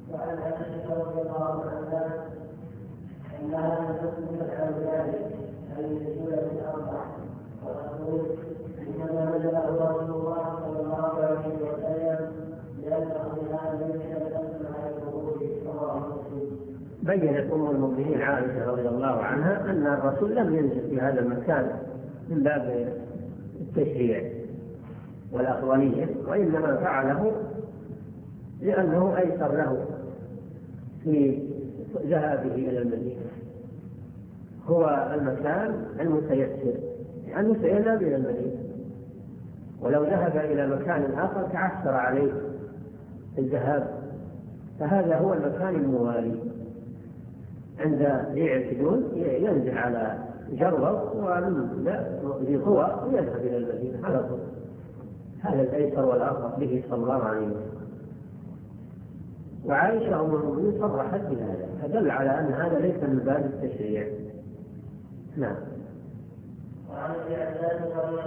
وعن عائشة رضي الله عنها أنها لم تكن تفعل ذلك أي السورة الأربع وتقول إنما نزله رسول الله صلى الله عليه وسلم لأنه بها ليس يتم على الخروج رواه مسلم. بينت أم المؤمنين عائشة رضي الله عنها أن الرسول لم ينزل في هذا المكان من باب التشريع والأخوانية، وإنما فعله لأنه أيسر له في ذهابه إلى المدينة. هو المكان المتيسر لأنه سيذهب إلى المدينة، ولو ذهب إلى مكان آخر تعسر عليه الذهاب، فهذا هو المكان الموالي. عند يعتدون ينزل على جرب وفي قوى ويذهب إلى المدينة على طول. هذا الأيسر والآخر به صلى الله عليه وسلم. وعائشة أم المؤمنين صرحت بهذا، فدل على أن هذا ليس من باب التشريع. نعم.